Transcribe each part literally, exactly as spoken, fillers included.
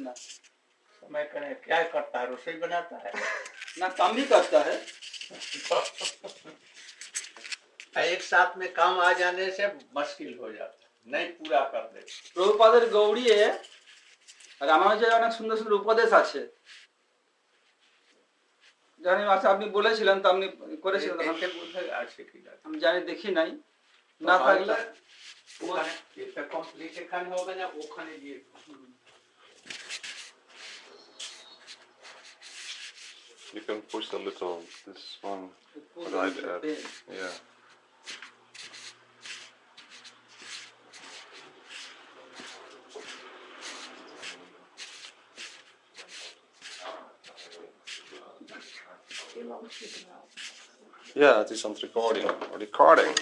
ना। मैं कहने क्या करता है, रसोई बनाता है ना, काम भी करता है। एक साथ में काम आ जाने से मुश्किल हो जाता, नहीं पूरा कर दे। প্রভুপাদের গৌড়িয়ে রামানুজের অনেক সুন্দর সুন্দর উপদেশ আছে, জানি আছে আপনি বলেছিলেন তো, আপনি করেছিলেন তখন, আমি জানি দেখি নাই, না থাকলে ওখানে এটা কমপ্লিট এখানে হবে না, ওখানে দিয়ে You can push a little this one right at, yeah. Yeah, it is on recording. Recording.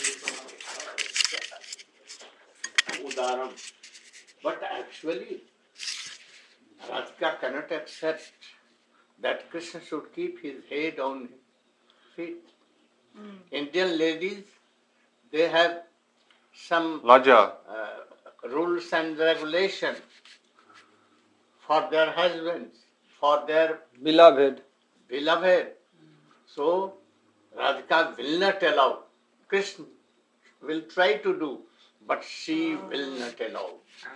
Udaram. But actually, Radhika cannot accept that Krishna should keep his head on his feet. Mm. Indian ladies, they have some Laja. Uh, rules and regulations for their husbands, for their beloved. Beloved. So, Radhika will not allow. Krishna will try to do, but she will not allow.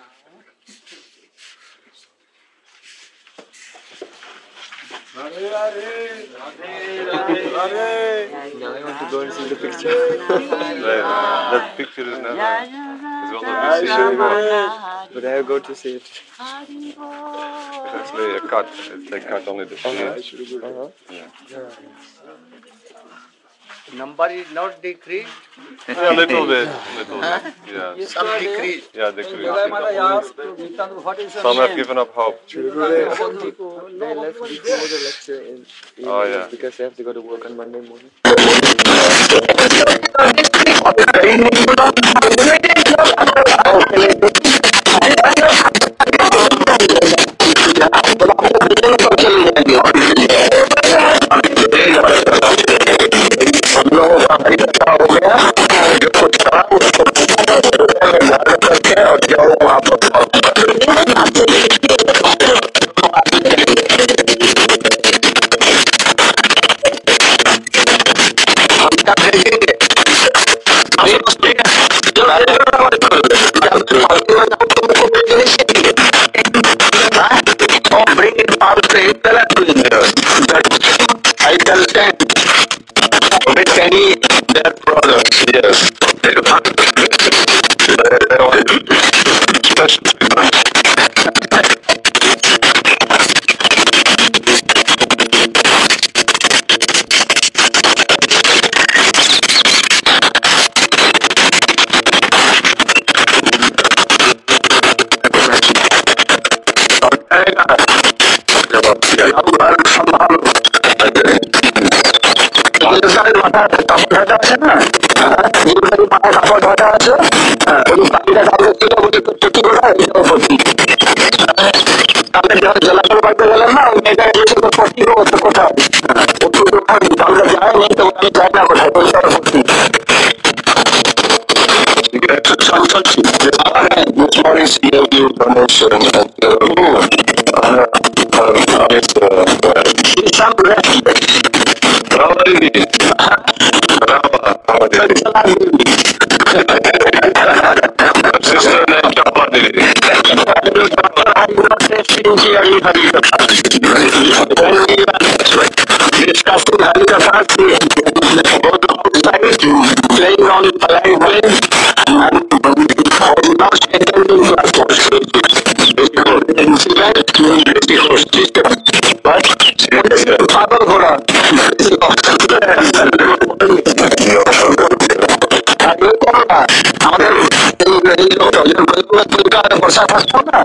Hare Hare. Hare Hare. Now I want to go and see the picture. that, that picture is never. It's will not be seen anymore. But I go to see it. It's actually a cut. It's they cut only the scenes. Uh-huh. Yeah. Yeah. Number is not decreased. Yeah, a little bit. Little bit. Yeah. Some decreased. Yeah, decreased. What is Some have given up hope. They left before the lecture in evening Oh, yeah. because they have to go to work on Monday morning. I can stand with any their products, yes. This morning C M U donation and some respect. Probably. Sister named Kapadi. I'm not testing here. Discussing Haridasati, both outside, playing on the library, and now attending classes. Incident, the hostess, but father Hora. আমাদের বর্ষা থাকতো না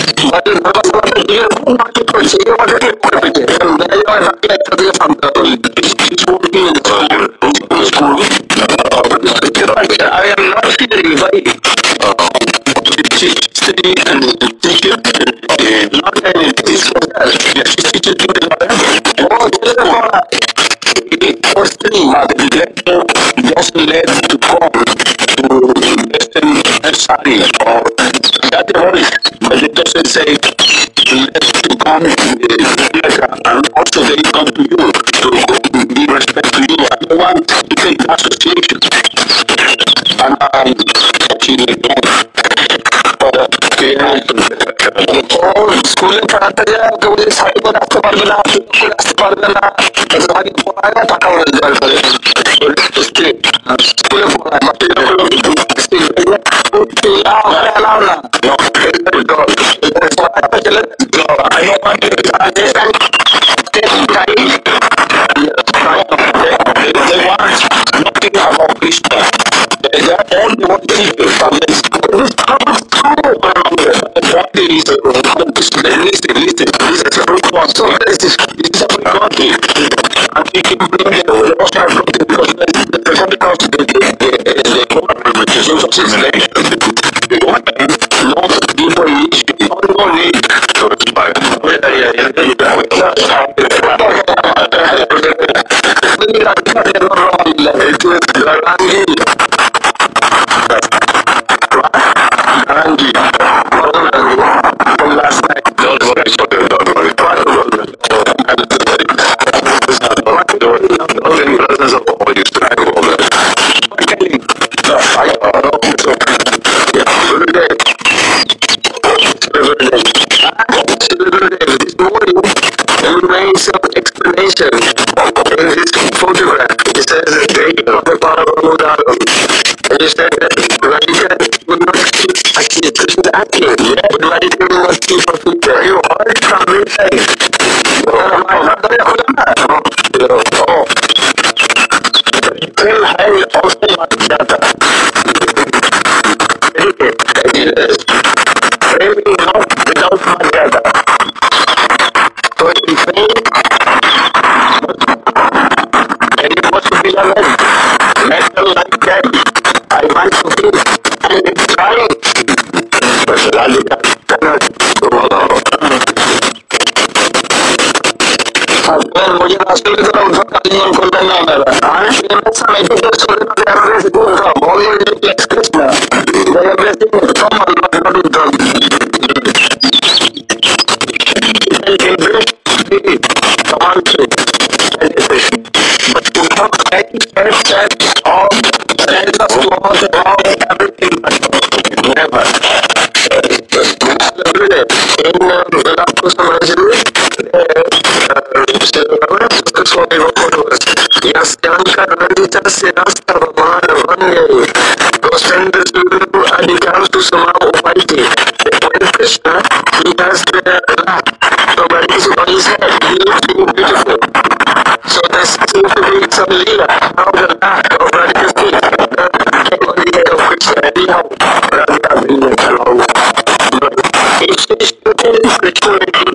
I am not feeling very and teacher, not any teacher, first thing just led to come to Western studies or that the voice, but it doesn't say let to come later, and also they come to you to be respect to you. I don't want to take association. And I'm touching again. স্কুলে পড়াতে যায় ওকে side করে আসতে পারবে না, আসতে পারবে না, আগে পড়ায় না টাকা রোজগার করে স্কুলে পড়ায় Listen, listen, listen to everyone. So this is this is a country, and we can bring the Russia from the because the the country the the the government which is also system. The government not people issue only to expire. Yeah, yeah, yeah. From last night. Don't worry, don't worry. In presence of all you strive all that. I know. So, yeah, every day. Every day. Every day. This morning, there remains some explanation in this photograph. It says that they are the power of Mudaro. And you said that Radhika would not keep actually Krishna's acting, yeah, but Radhika would not keep her future. You heard from me saying, oh, you can have also much data. Yes. Framing now without much data. So in faith, and it was to be a man, mental like that. I want to be, and it's trying. But Radhika cannot go along. मुझे रास्ते की तरफ उठा कर नियम खोल देना मेरा हाँ ये मैं समय की जो सोने पर यार वैसे बोल रहा हूँ बोल ये जो एक्सप्रेस ना मैं वैसे कम अलग कर दूँ in invest the command to education but to have any set of census laws about everything never in the last summary Yes, Yanka Radita Sirasta Vamana Vanya Gosend Suru Adikam to Sama Opalti. When Krishna, he has the lap. So when he's on his head, he looks beautiful. So there seems to be some leela of the lap of Radhika's feet. Came on the head of Krishna, anyhow. Radhika being alone. It's just to tell Krishna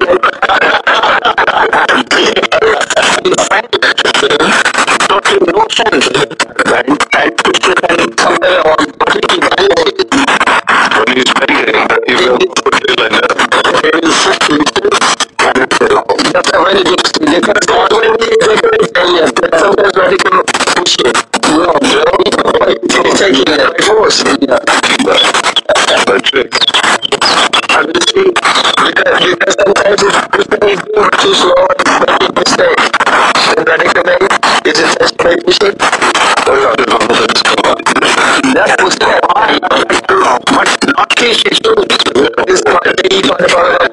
totally no sense. Right? And Krishna can somewhere on completely violate. When he's meditating, he will put it like that. He will sit, listen, and that's a very good thing. They can start when they tell you, but sometimes when they can push it. No, they're taking it by force. Yeah. That's it. And you see, because, because sometimes if Krishna is doing too slow and making mistakes, then Radhika then is it just by pushing? Oh yeah, there's one more that's come up. That was there. But not case is true. This is what they thought about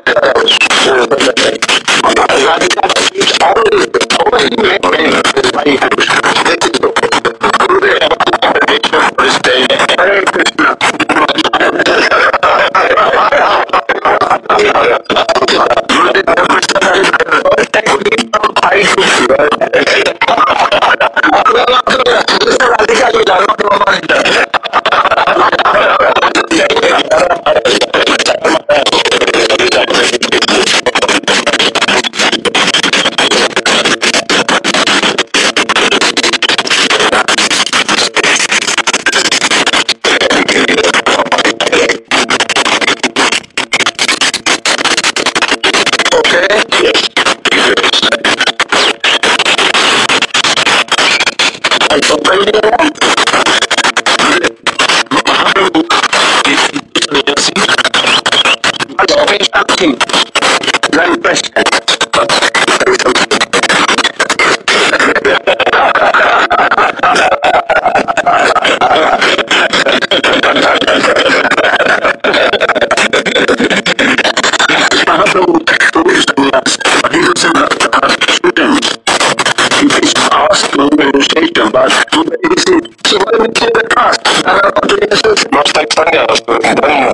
Radhika is always, always maintained his body. This is the Gurudev for his day. Hare Krishna. something, then question. Mahaprabhu told sannyas, but he doesn't have to ask students. He is asked to administration, but so why we take the class? Must take sannyas, but then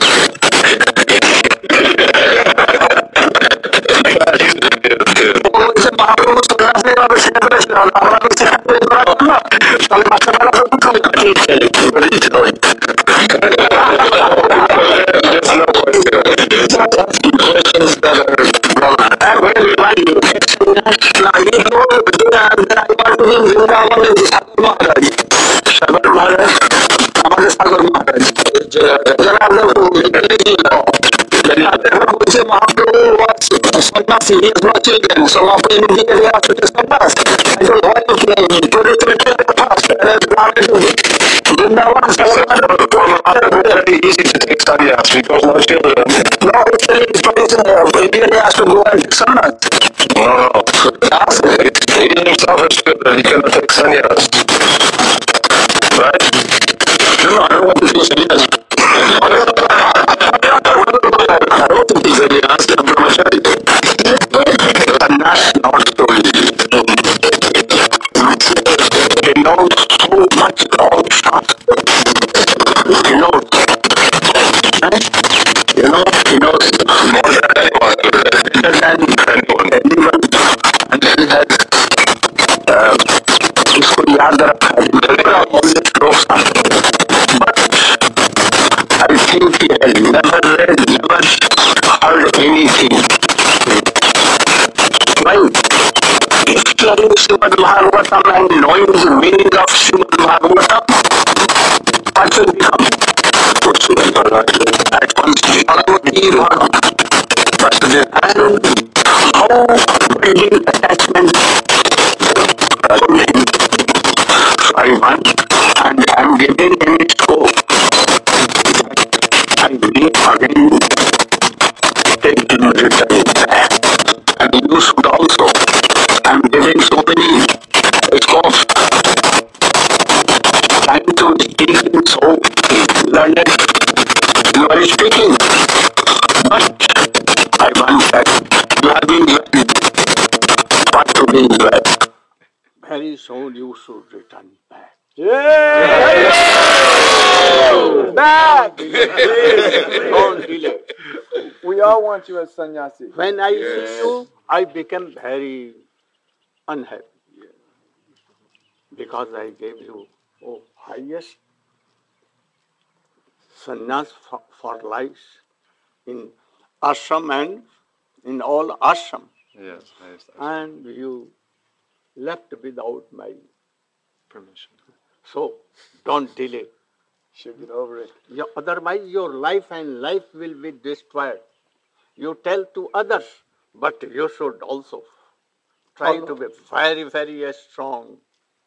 Mahaprabhu was sannyasi, he is not children, so Mahaprabhu he has to take sannyas. I don't know why you can put it in the past, Vrindavan is very easy to take sannyas because no children. No, it's very easy, he has to go and take sannyas. No, no, he himself is children, he cannot take sannyas. Right? No, no, I don't want to take sannyas. I don't think he's any answer to my study. And that's not story. He knows so much about stuff. He knows. You know, he knows more than anyone. Than anyone. And he has uh, उसको याद रखा है but I think he has never read, never heard anything. Well, studying Srimad Bhagavatam and knowing the meaning of Srimad Bhagavatam, what will become? At once, Bhagavad but the and how building attachment I want, and I am giving any scope. I will again take in return back, and you should also. I am giving so many scopes. Trying to speak in so learned. You are speaking, but I want that you have been learning what to be learned. Very soon you should return back. Back! Don't delay. We all want you as sannyasi. When I see you, I became very unhappy. Because I gave you oh, highest sannyas for, for life in ashram and in all ashram. Yes, yes. And you left without my Permission. so don't delay. Should get over it. Your, otherwise your life and life will be destroyed. You tell to others, but you should also try to be very, very strong.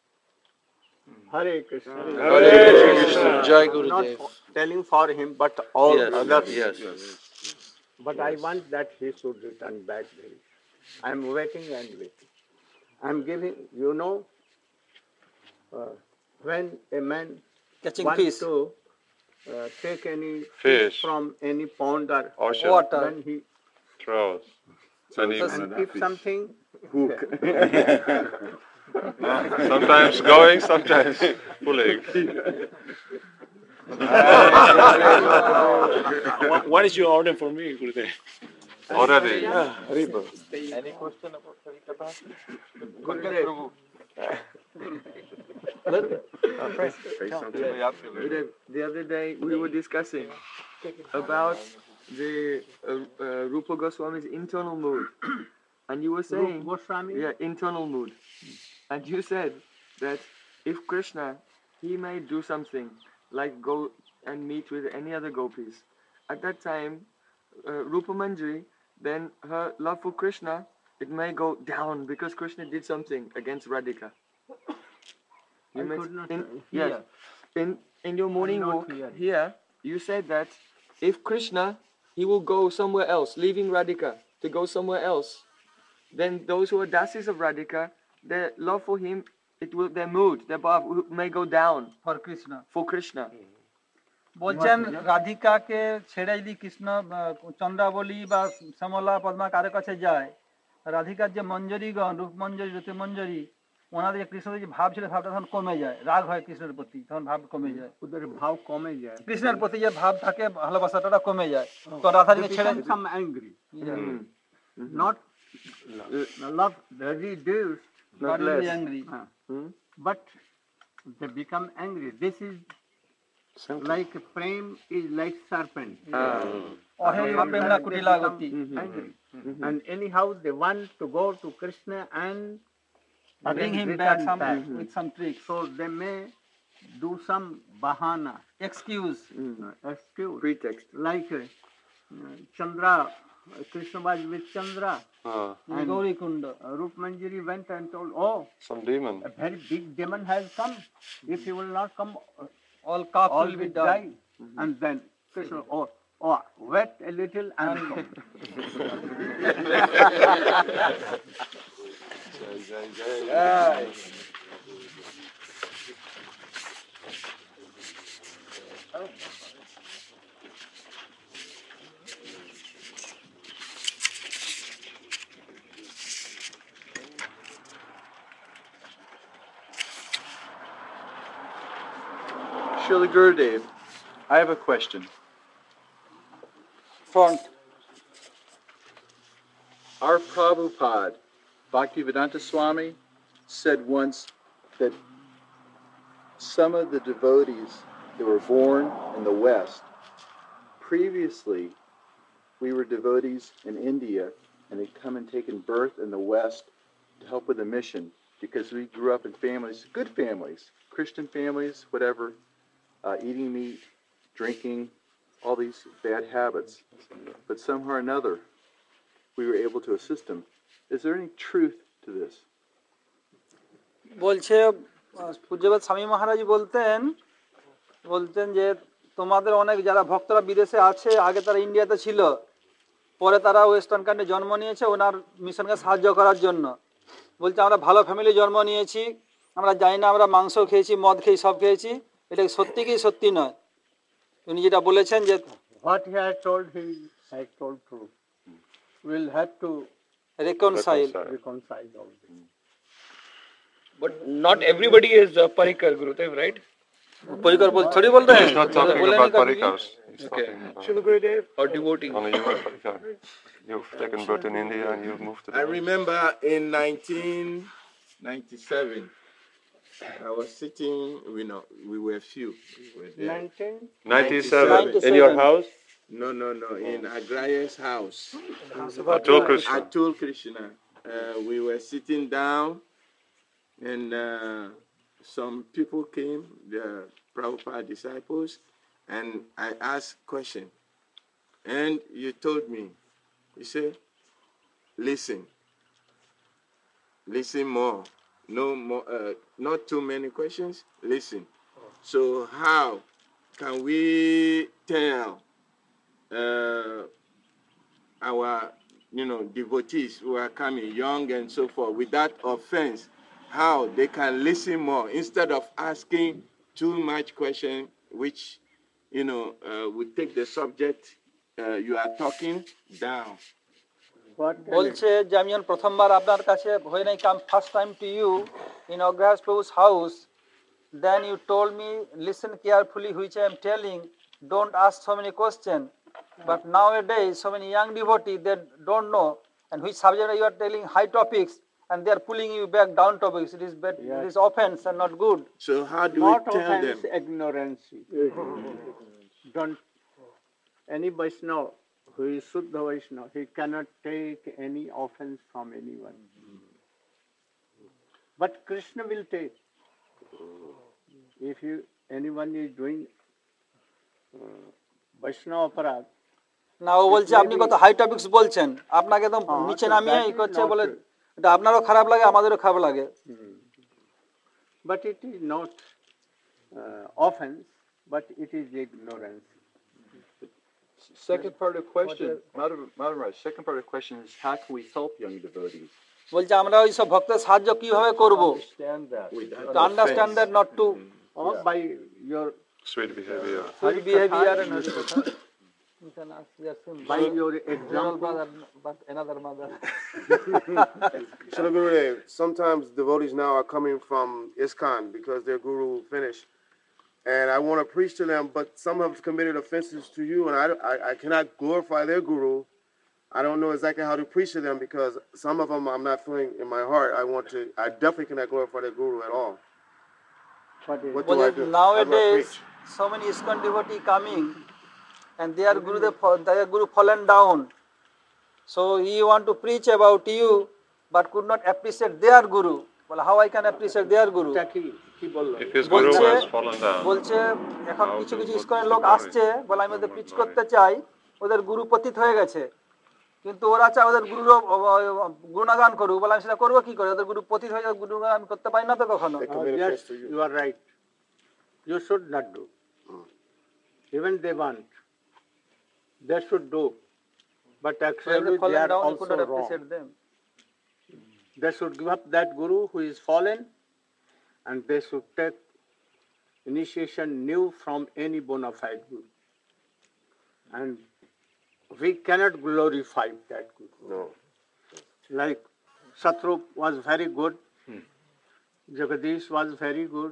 Hare Krishna. Hare Krishna. Jai Not Gurudev. for, telling for him, but all Yes, others. yes. But I want that he should return back very. I am waiting and waiting. I am giving, you know, uh, when a man Catching wants fish. to uh, take any Fish. from any pond or Ocean. Water. when he Throws. And he- and if something sometimes going, sometimes pulling. What, what is your order for me, Gurudev? Already. Any question about Gurudev? Gurudev, the other day we were discussing about the uh, uh, Rupa Goswami's internal mood, and you were saying, Goswami, yeah, internal mood, and you said that if Krishna, he may do something like go and meet with any other gopis, at that time, uh, Rupa Manjari, then her love for Krishna, it may go down because Krishna did something against Radhika. You I may- could not in, hear. yes, in in your morning not walk hearing. here, you said that if Krishna he will go somewhere else, leaving Radhika to go somewhere else. Then those who are dasis of Radhika, their love for him, it will, their mood, their bhav may go down for Krishna. for Krishna. বলছেন রাধিকাকে ছেড়ে যদি কৃষ্ণ চন্দ্রাবলী বা শ্যামলা পদ্মা কারো কাছে যায়, রাধিকার যে মঞ্জরীগণ, রূপমঞ্জরী, রতিমঞ্জরী, ওনাদের কৃষ্ণের যে ভাব ছিল, ভাবটা তখন কমে যায়, রাগ হয় কৃষ্ণের প্রতি, তখন ভাব কমে যায়, ওদের ভাব কমে যায়, কৃষ্ণের প্রতি যে ভাব থাকে, ভালোবাসাটা কমে যায়, তো রাধাকে ছেড়ে become angry. Not love reduce, not really angry. uh, but they become angry. This is like prem is like serpent. অহেয় প্রেমনা কুটিলাগতি। Angry. And anyhow they want to go to Krishna and bring him return back some back. with some tricks, So they may do some bahana, excuse, uh, excuse, Pretext. like uh, Chandra, Krishna was with Chandra, Uh, in Gauri Kunda. uh, Rup Manjari went and told, oh, some demon. a very big demon has come. If he will not come, uh, All calves all will be will died. die. And then Krishna, oh, oh, wait a little and come. Srila Gurudev, I have a question. Front. Our Prabhupada, Bhaktivedanta Swami, said once that some of the devotees that were born in the West, previously we were devotees in India and they'd come and taken birth in the West to help with the mission because we grew up in families, good families, Christian families, whatever, uh, eating meat, drinking, all these bad habits. But somehow or another, we were able to assist them. Is there any truth to this? বলছে পূজ্যবাদ স্বামী মহারাজ বলতেন বলতেন যে তোমাদের অনেক যারা ভক্তরা বিদেশে আছে, আগে তারা ইন্ডিয়াতে ছিল, পরে তারা ওয়েস্টার্ন কান্ট্রি জন্ম নিয়েছে ওনার মিশনকে সাহায্য করার জন্য। বলছে আমরা ভালো ফ্যামিলি জন্ম নিয়েছি, আমরা জানি না আমরা মাংস খেয়েছি, মদ খেয়েছি, সব খেয়েছি, এটা সত্যি কি সত্যি নয়। উনি যেটা বলেছেন যে What he had told, he had told true. We'll have to reconcile. reconcile all this. But not everybody is a Parikar, Gurudev, right? परिकर बोल थोड़ी बोल रहे हैं। He's not talking बोले about नहीं कभी भी। parikars. He's Okay. talking about Srila Gurudev or devotee? only you are parikar. You've taken birth in India and you've moved to the I West. remember in nineteen ninety-seven, I was sitting, we know, we were few. We were there. Nineteen ninety-seven. In your house? No, no, no, in Agraya's house. Atul Krishna. Atul Krishna. Uh, we were sitting down and uh, some people came, the Prabhupada disciples, and I asked question. And you told me, you said, listen, listen more. No more, uh, not too many questions, listen. So how can we tell uh, our, you know, devotees who are coming, young and so forth, without offense, how they can listen more instead of asking too much question, which, you know, uh, would take the subject uh, you are talking down. What বলছে যে আমি যখন প্রথমবার আপনার কাছে হয়ে নাই come first time to you in অগ্রহাস প্রভুস house, then you told me listen carefully which I am telling, don't ask so many question, but nowadays so many young devotee they don't know and which subject you are telling high topics and they are pulling you back down topics. It is bad, Yes. it is offense and not good. So how do not we tell them? offense, ignorance. Don't any Vaishnava who is Shuddha Vaishnava, he cannot take any offense from anyone. But Krishna will take. If you anyone is doing uh, Vaishnava aparad, না ও বলছে আপনি কত high topics বলছেন, আপনাকে একদম নিচে নামিয়ে ই করছে, বলে এটা আপনারও খারাপ লাগে আমাদেরও খারাপ লাগে। but it is not uh, offense, but it is ignorance. Second part of the question, Madam, Madam Raj, second part of the question is how can we help young devotees? বলছে আমরা ওই সব ভক্তের সাহায্য কিভাবে করব? Understand that. To understand that, not to Or by your Sweet behavior. sweet behavior and by your example. but another mother. Srila Gurudev, sometimes devotees now are coming from ISKCON because their guru finished. And I want to preach to them, but some have committed offenses to you, and I, I, I cannot glorify their guru. I don't know exactly how to preach to them because some of them I'm not feeling in my heart. I want to, I definitely cannot glorify their guru at all. What is What do I Well, do? How do I nowadays, preach? so many ISKCON devotee coming, and their guru, they, fa- their guru fallen down. So he want to preach about you, but could not appreciate their guru. Well, how I can appreciate their guru? এটা কি কি বললো? If his guru বলছে has fallen down, বলছে এখন How কিছু to কিছু put ইস্কনের the লোক glory? আসছে বলে আমি ওদের পিচ করতে চাই, ওদের গুরু পতিত হয়ে গেছে, কিন্তু ওরা চায় ওদের গুরুর গুণগান করুক, বলে আমি সেটা করবো কি করে? ওদের গুরু পতিত হয়ে যাবে, গুণগান আমি করতে পারি না তো কখনো। They Uh, committed yes, offense to you. you are right. You should not do. Even they want. They should do. But When actually they they fallen are down, you could also not wrong. appreciate them. They should give up that guru who is fallen, and they should take initiation new from any bona fide guru. And we cannot glorify that guru. No. Like Satrup was very good, Jagadish was very good,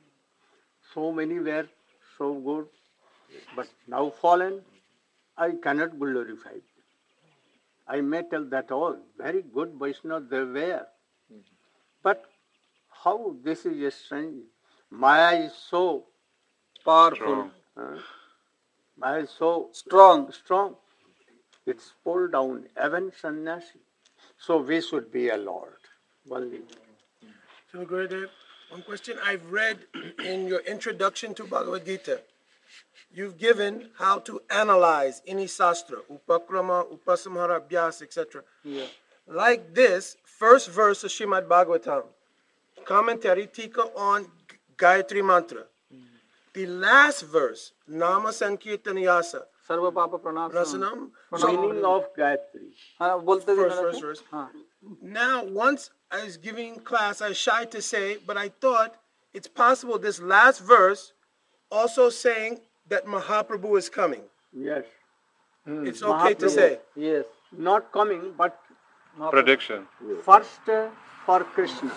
so many were so good, but now fallen, I cannot glorify them. I may tell that all, very good Vaishnava they were. But how this is a strange, Maya is so, Powerful, uh, Maya is so strong. strong, it's pulled down, even sannyasi. So we should be a Lord, only. So, Gurudev, one question I've read in your introduction to Bhagavad Gita, you've given how to analyze any sastra, upakrama, upasamhara, abhyas, et cetera. Yeah. Like this, first verse of Srimad Bhagavatam, commentary tika on Gayatri Mantra. The last verse, Nama Sankirtanayasa, सर्व पाप प्रणाशनम। Prasanam. Meaning of Gayatri. हाँ बोलते दिन First, first, first. हाँ Now, once I was giving class, I was shy to say, but I thought it's possible this last verse also saying that Mahaprabhu is coming. Yes. It's okay to Mahaprabhu. say. yes Not coming, but prediction. first uh, for Krishna.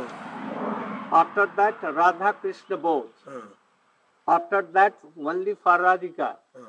After that, Radha Krishna both. After that, only for Radhika.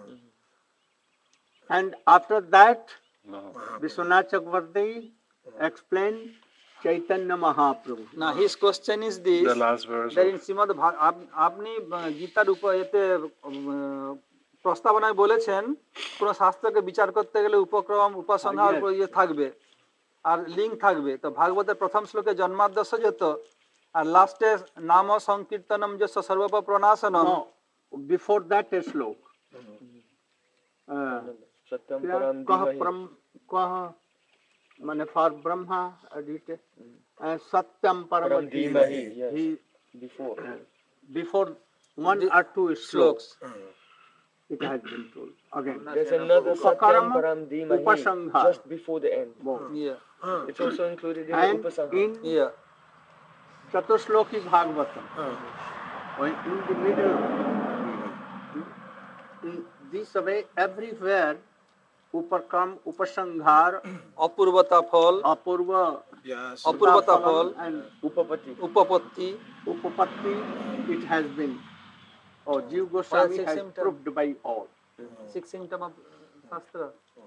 And after that, No. Vishwanath Chakravarti explained Chaitanya Mahaprabhu. now his question is this, The last verse. that in of- Shrimad ভাগ- up- আপনি আহ, গীতার উপর এতে উম, প্রস্তাবনায় বলেছেন কোন শাস্ত্রকে বিচার করতে গেলে উপক্রম উপাসনার উপর ইয়ে থাকবে আর লিঙ্ক থাকবে, তো ভাগবতের প্রথম শ্লোকে জন্মাদ্যস্য যেত আর লাস্টে নাম সংকীর্তনম যস্য সর্বপ প্রণাশনম। No, before that a slok. Uh, Satyam क्या param कह dhimahi. प्रम कह माने फॉर ब्रह्मा एडिट सत्यम परम Param dhimahi, yes. ही Before. before one The or two slokes Sloks. it has been told again. There's another Satyam Upakaram, param dhimahi upasangha. just before the end. Yeah, It's also included in And the Upasangha. in yeah. Chatusloki Bhagavatam, when in the middle, in this way everywhere Upakram, Upasanghar, Apurvata phala, Apurva, Yes. Apurvata phala, and Upapati. Upapatti, Upapatti, it has been, oh, Jiva Goswami six has symptom. proved by all. Six symptom of shastra.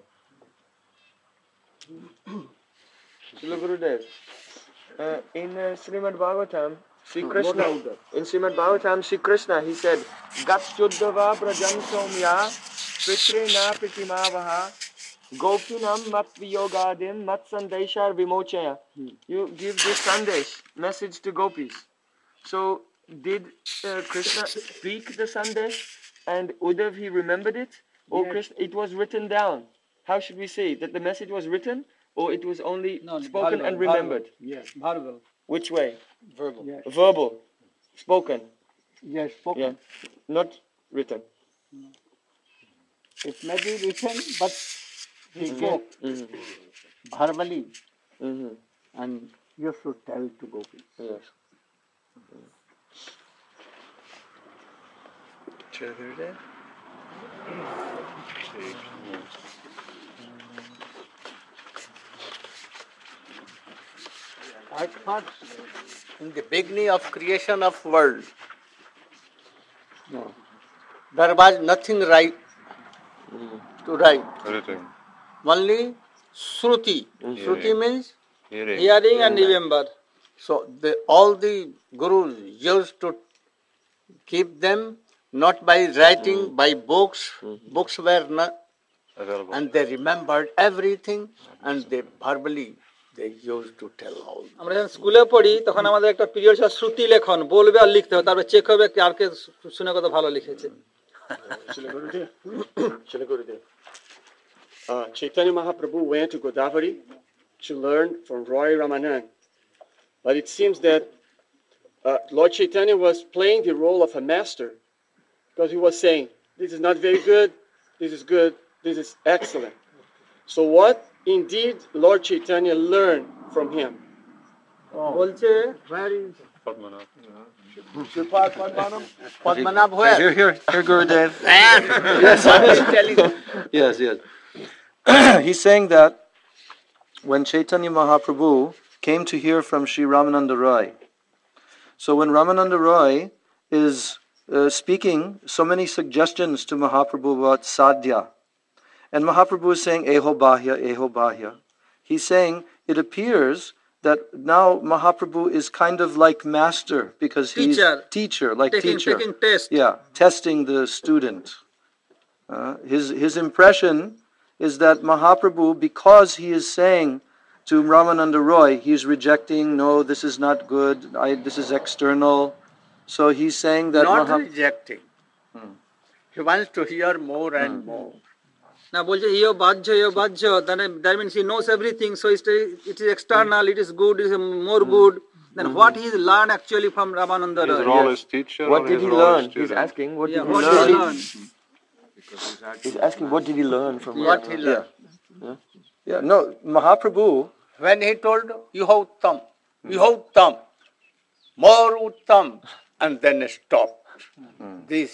Srila Gurudev, uh, in uh, Srimad Bhagavatam, Sri Go Krishna, louder. in Srimad Bhagavatam, Sri Krishna, he said, Gat Chuddhava Brajam Somya, Pitre Na Pritimavaha, Gopinam Mat Viyogadim Mat Sandeshar Vimochaya. You give this Sandesh message to gopis. So, did uh, Krishna speak the Sandesh and Uddhav he remembered it? Or Yes. Krishna, it was written down? How should we say? That the message was written? Or it was only No, spoken verbal, and remembered? Yes, verbal, Which way? Verbal. yes, Verbal. Spoken. yes, spoken. Yeah. Not written. It may be written, but he gave verbally, Mm-hmm. and you should tell to gopis. Yes. I thought in the beginning of creation of world, no, there was nothing right to write. Everything. Only Shruti. Shruti means Hearing. Hearing and remember. so the, all the gurus used to keep them not by writing, by books. Books were not, Available. and they remembered everything, and they verbally they used to tell all. আমরা যখন স্কুলে পড়ি তখন আমাদের একটা period ছিল শ্রুতি লেখন, বলবে আর লিখতে হবে, তারপর চেক হবে আর কে শুনে কত ভালো লিখেছে। Uh, Chaitanya Mahaprabhu went to Godavari to learn from Roy Ramanand. But it seems that uh, Lord Chaitanya was playing the role of a master, because he was saying, this is not very good, this is good, this is excellent. So what indeed Lord Chaitanya learned from him? বলছে Where is Padmanabh. Padmanabh? Where? Here, here, here, Gurudev. Yes, I was telling you. Yes, yes. He's saying that when Chaitanya Mahaprabhu came to hear from Sri Ramananda Roy, so when Ramananda Roy is uh, speaking so many suggestions to Mahaprabhu about sadhya, and Mahaprabhu is saying, Eho Bahya, Eho Bahya, he's saying, it appears that now Mahaprabhu is kind of like master, because he's Teacher. teacher, like taking, teacher. taking test. Yeah, testing the student. Uh, his his impression is that Mahaprabhu, because he is saying to Ramananda Roy, he's rejecting, no, this is not good, I, this is external. So he's saying that Not Maha- rejecting. He wants to hear more and more. না বলছে ইয়ো বাহ্য ইয়ো বাহ্য, that means he knows everything, so it is external, it is good, it is more good. Then what he learned actually from Ramananda His Roy? role as teacher. What or did his he role as learn? He's student? asking, what Yeah, did he what did he learn? learn? He's asking, what did he learn from What he Ramananda? learned. yeah, no, Mahaprabhu, When he told, Yuho Uttam, Yuho Uttam, more Uttam, and then stopped. This.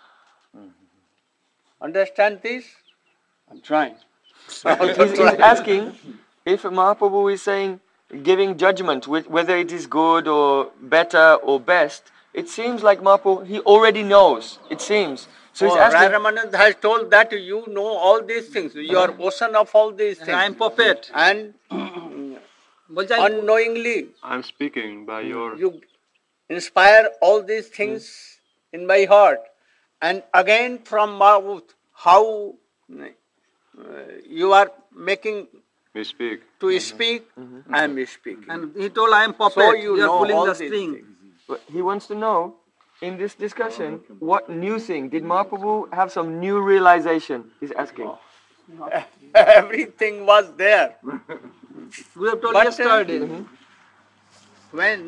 Understand this? I'm trying. he's, he's asking if Mahaprabhu is saying, giving judgment with whether it is good or better or best. It seems like Mahaprabhu, he already knows. It seems. So he's Oh, asking. Ramanand has told that you know all these things. You are ocean of all these things. I am puppet. And বলছে আমি- unknowingly, I'm speaking by your. you inspire all these things in my heart. And again from mouth, how uh, you are making We speak. to speak, I am speaking. and he told I am puppet, So you you are know pulling all the these string. things. But he wants to know, in this discussion, what new thing? Did Mahaprabhu have some new realization? He's asking. Everything was there. Gurudev told But, uh, yesterday. When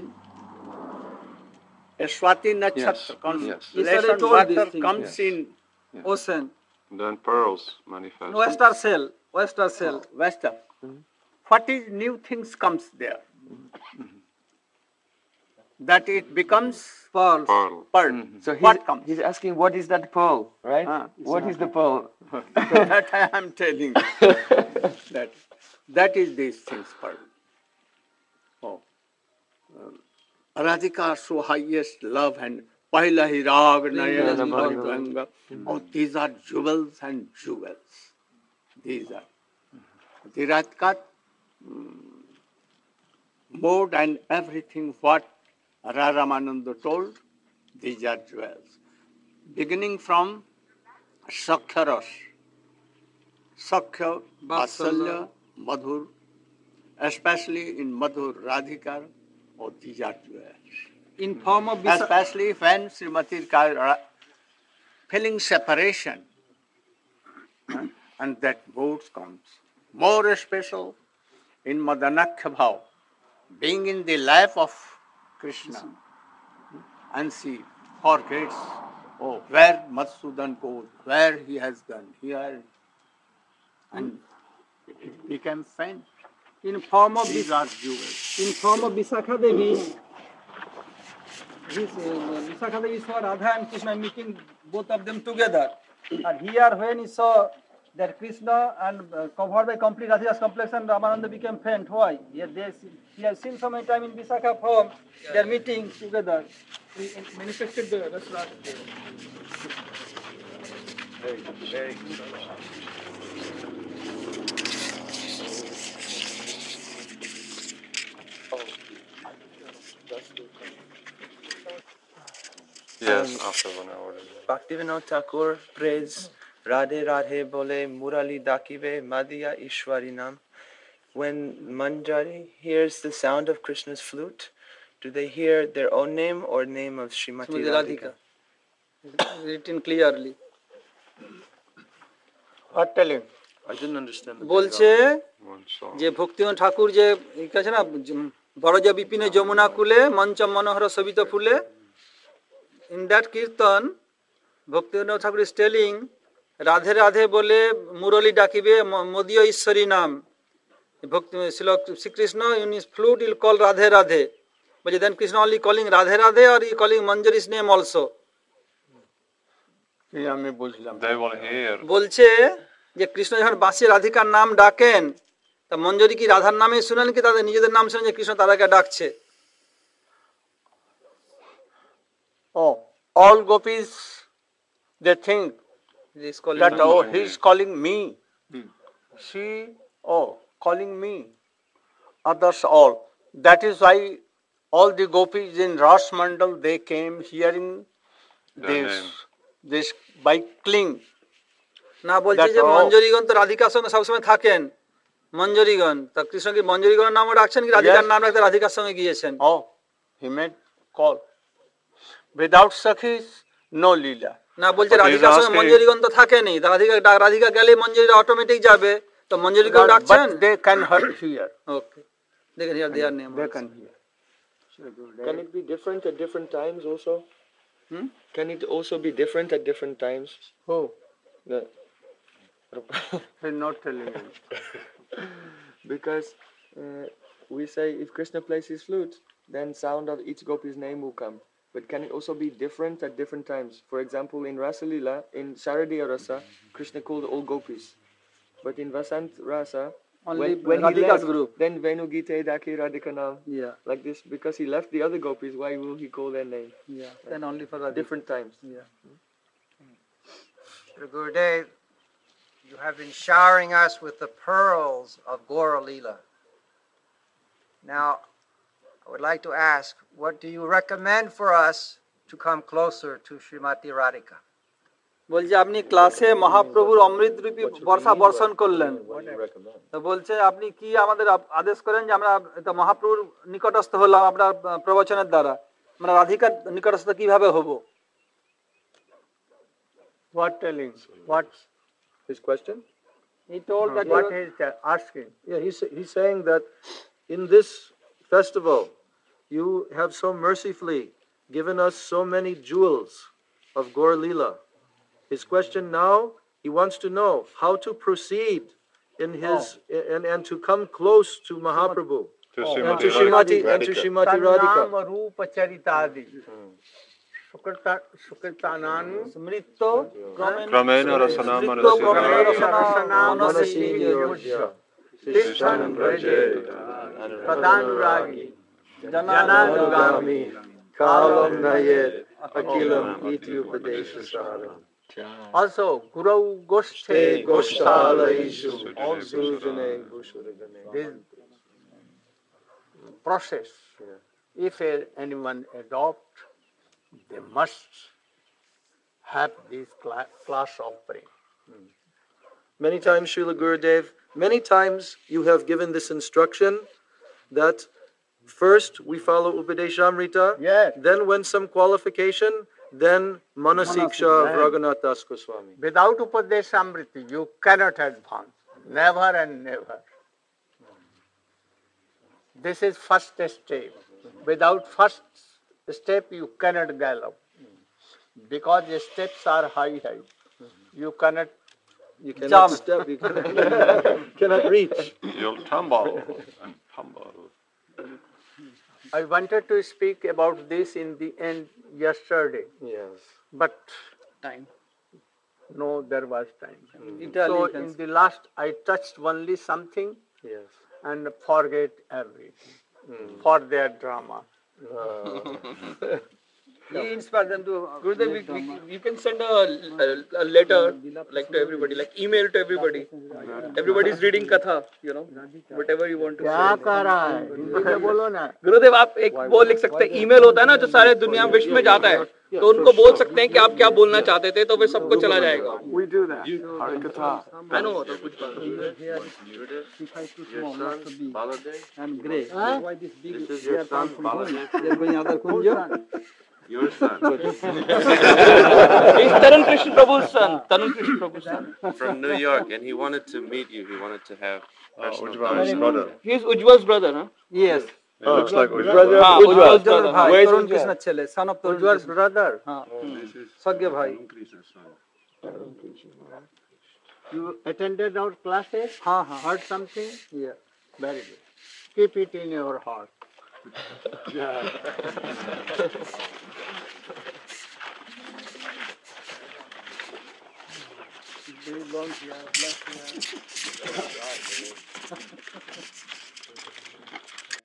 a Swati Nakshatra Yes. Yes. constellation Yesterday told water this thing. comes in Ocean. Then pearls manifest. Oyster cell. Oyster cell. Western. What is new things comes there? That it becomes Pearl. Pearl. pearl. So he's, What comes? he's asking, what is that pearl, right? Ah, what is the pearl? That I am telling you. that, that is these things pearl. Oh. Um, Radhika so highest love and Pahila hi rag nayan bhanga. Oh, these are jewels and jewels. These are. The Radhika mm, mode and everything what Ramananda told, these are jewels. Beginning from Sakhya Ras, Sakhya, Vatsalya, Madhur, especially in Madhur Radhika, oh, these are jewels. In form of Visa- Especially when Srimati Radhika feeling separation, and that mood comes. More special in Madanakya Bhav, being in the life of Krishna, and she forgets oh, where Madhusudan goes, where he has gone, here, and it became faint. In form of These Vis- are jewels. in form of Visakha Devi, this uh, Visakha Devi saw Radha and Krishna meeting both of them together. And here when he saw that Krishna and uh, covered by complete Radhika's complexion, Ramananda became faint. Why? He, had, they, he has seen so many times in Visakha form, they are meeting together. He manifested the Rasa. Very good, very good. Yes, after one hour. Bhaktivinoda Thakur prays Radhe Radhe Bole Murali Dakive Madhya Ishwarinam. When Manjari hears the sound of Krishna's flute, do they hear their own name or name of Srimati Srimati Radhika? Radhika. Written clearly. What telling? I didn't understand. the বলছে One song. যে ভক্তিনাথ ঠাকুর যে ই আছে না বড়জা বিপিনে যমুনা কুলে মঞ্চম মনোহর শোভিত ফুলে in that kirtan Bhaktinath Thakur is telling Radhe Radhe বলে মুরলি ডাকিবে মদীয় ঈশ্বরী নাম ভক্তি Shrikrishna in his flute will call Radhe Radhe but then Krishna only calling Radhe Radhe or he calling Manjari's name also আমি বুঝলাম They will hear. বলছে যে কৃষ্ণ যখন বাঁশি রাধিকার নাম ডাকেন তা মঞ্জরি কি রাধার নামে শুনেন কি তাদের নিজেদের নাম শুনেন যে কৃষ্ণ তারাকে ডাকছে Oh, all gopis, they think He is calling that, me. oh, he is calling me. She, oh, calling me. Others all. That is why all the gopis in Ras Mandal, they came hearing Their this, name. this by cling. না বলছে That যে all- মঞ্জরিগণ তো রাধিকার সঙ্গে সবসময় থাকেন মঞ্জরিগণ তা কৃষ্ণ কি মঞ্জরিগণের নাম ডাকছেন কি রাধিকার Yes. নাম রাখতে রাধিকার সঙ্গে গিয়েছেন Oh, he made call. Without Sakhis, no Leela. না বলছে But রাধিকার he's সঙ্গে asking- মঞ্জরিগণ তো থাকেনি তা রাধিকা ডা- রাধিকা গেলে মঞ্জরিরা অটোমেটিক যাবে তো মঞ্জরিগণ But, ডাকছেন but they can hear. Okay দেখেন hear their name They can hear. Can it be different at different times also? Hmm? Can it also be different at different times? Who? The, He's not telling you. because uh, we say if Krishna plays his flute, then sound of each gopi's name will come. But can it also be different at different times? For example, in Rasa Lila, in Sharadiya Rasa, Krishna called all gopis. But in Vasant Rasa, Only when, when he Radhika's left, group. then Venu Gite Daki Radhika Nam, Yeah, like this, because he left the other gopis, why will he call their name? yeah. Then only for Radhika. Different times. Yeah. Gurudev, you have been showering us with the pearls of Gaura Leela. Now, I would like to ask, what do you recommend for us to come closer to Srimati Radhika? বলছে আপনি ক্লাসে মহাপ্রভুর অমৃত রূপী বর্ষা বর্ষণ করলেন তো বলছে আপনি কি আমাদের আপ- আদেশ করেন যে আমরা এটা মহাপ্রভুর নিকটস্থ হলাম আপনার আহ, প্রবচনের দ্বারা আমরা রাধিকার নিকটস্থ কিভাবে হব What telling? What? His question? He told that What you- is that asking? Yeah, he's, he's saying that in this festival, you have so mercifully given us so many jewels of Gaur Leela. His question now, he wants to know how to proceed in his, and, and to come close to Mahaprabhu. To And to Srimati Shrimati, and to Radhika. Shrimati Radhika. Tannam Rupa Charitadi. Sukrita Sukritanan. স্মৃত Kramena rasana স্মৃত ক্রমেণ Rasna Rasana মনসি Manasi যোজ্য। Yojya. Tishan Braje. Pradanuragi. Jananugami. Kalam Nayet, Akilam Iti Upadesha Saram. Also, Guru Goshthe Goshala Goshthala Ishu, All Sujane Gushuragane. This process, if a- anyone adopt, they must have this cla- class offering. Many times, Srila Gurudev, many times you have given this instruction that first we follow Upadeshamrita, Yes. then when some qualification, then Manasiksha of Manasikshya. Raghunath Das Goswami. Without Upadeshamriti, you cannot advance. Never and never. This is first step. Without first step, you cannot gallop. because the steps are high, high. You cannot You cannot Jump. step, you cannot, cannot reach. You'll tumble and tumble. I wanted to speak about this in the end yesterday, Yes. but Time. no, there was time. Italy So you can in the last, I touched only something Yes. and forget everything Mm. for their drama. Uh, You inspire them to. uh, Gurudev, make we, we, drama. you can send a, a, a letter like to everybody, like email to everybody. Everybody is reading katha, you know, whatever you want to क्या say. कर रहा है हिंदी में बोलो ना गुरुदेव आप एक वो लिख सकते हैं, ईमेल होता है ना जो सारे दुनिया विश्व में जाता है, तो उनको बोल सकते हैं कि आप क्या बोलना चाहते थे, तो फिर सबको चला जाएगा. We do that. Harikatha. I know तो कुछ बात. And gray. Huh? Why this big? This is they your are son, come from home. Baladev. They are going other kunja. Your son. He's Tarun Krishna Prabhu's son. Tarun Krishna Prabhu's son. From New York, and he wanted to meet you. He wanted to have personal Ujjwal's conversation. brother. He's Ujjwal's brother, huh? Yes. It looks like Ujjwal. Brother हाँ, Ujjwal. Ujjwal's Ujjwal brother. भाई, Where is Tarun Ujjwal? Krishna चले, son of Tarun Ujjwal's Krishna. brother. हाँ, This is सज्ञ भाई. Krishna's son. You attended our classes, हाँ हाँ. heard something? Yeah. Very good. Keep it in your heart. Very long here, bless you.